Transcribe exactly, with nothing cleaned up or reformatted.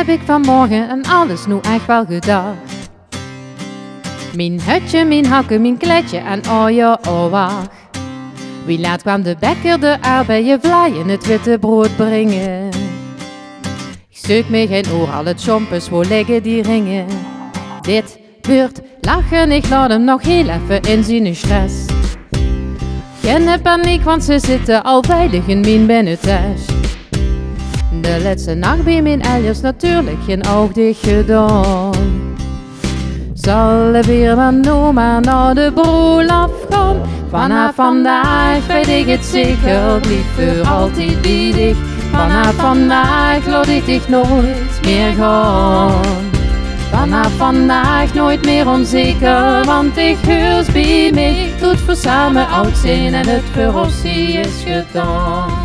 heb ik vanmorgen en alles nu echt wel gedacht. Mijn hutje, mijn hakken, mijn kletje en oh ja, oh wacht. Wie laat kwam de bekker de aardbeien vlaaien het witte brood brengen. Ik steuk me geen oor, al het chompes, wo liggen die ringen. Dit wordt lachen, ik laat hem nog heel even in zijn stress. Geen paniek, want ze zitten al veilig in mijn binnentas. De laatste nacht bij mijn elders natuurlijk geen oog dicht gedaan. Zal er weer van nu maar naar de broel afgaan. Vanaf vandaag weet ik het zeker, blijf voor altijd bij dich. Vanaf vandaag laat ik dich nooit meer gaan. Vanaf vandaag nooit meer onzeker, want ik heus bij mij. Doet voor samen oud zijn en het voor ons is gedaan.